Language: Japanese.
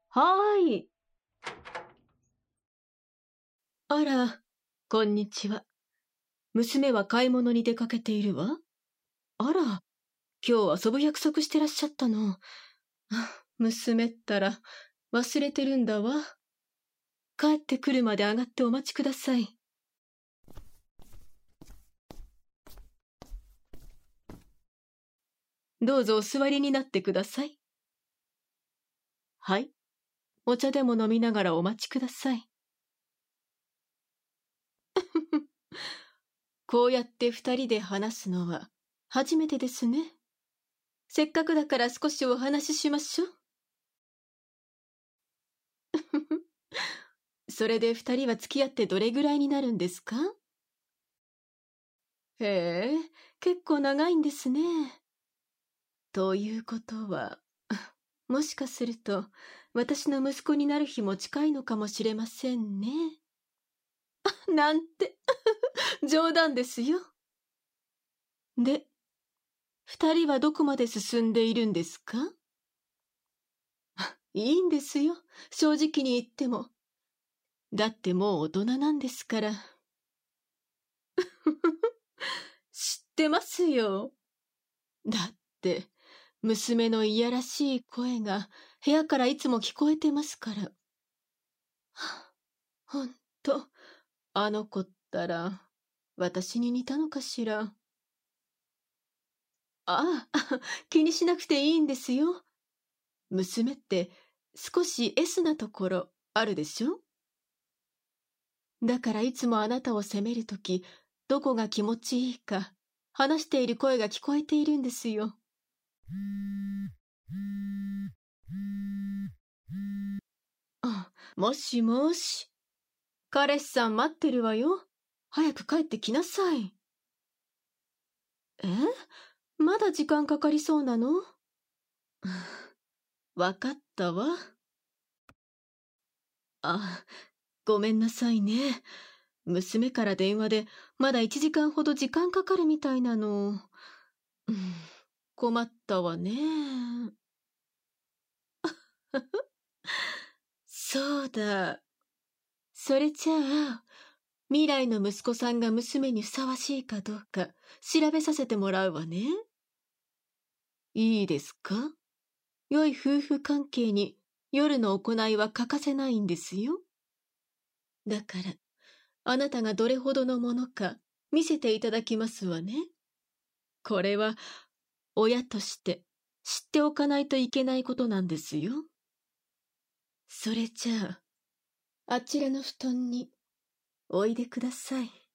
はーい。あら、こんにちは。娘は買い物に出かけているわ。あら、今日遊ぶ約束してらっしゃったの。娘ったら、忘れてるんだわ。帰ってくるまで上がってお待ちください。どうぞお座りになってください。はい。お茶でも飲みながらお待ちください。こうやって二人で話すのは初めてですね。せっかくだから少しお話ししましょう。それで二人は付き合ってどれぐらいになるんですか？へえ、結構長いんですね。ということは、もしかすると私の息子になる日も近いのかもしれませんね。なんて冗談ですよ。で、二人はどこまで進んでいるんですか？いいんですよ、正直に言っても。だってもう大人なんですから。知ってますよ。だって、娘のいやらしい声が部屋からいつも聞こえてますから。ほんと、あの子ったら、私に似たのかしら。ああ、気にしなくていいんですよ。娘って少し S なところあるでしょ？だからいつもあなたを責めるとき、どこが気持ちいいか、話している声が聞こえているんですよ。もしもし。彼氏さん待ってるわよ。早く帰ってきなさい。え？まだ時間かかりそうなの？わかったわ。ごめんなさいね。娘から電話でまだ1時間ほど時間かかるみたいなの。困ったわね。そうだ。それじゃあ、未来の息子さんが娘にふさわしいかどうか調べさせてもらうわね。いいですか？良い夫婦関係に夜の行いは欠かせないんですよ。だから、あなたがどれほどのものか見せていただきますわね。これは、親として知っておかないといけないことなんですよ。それじゃあ、あちらの布団においでください。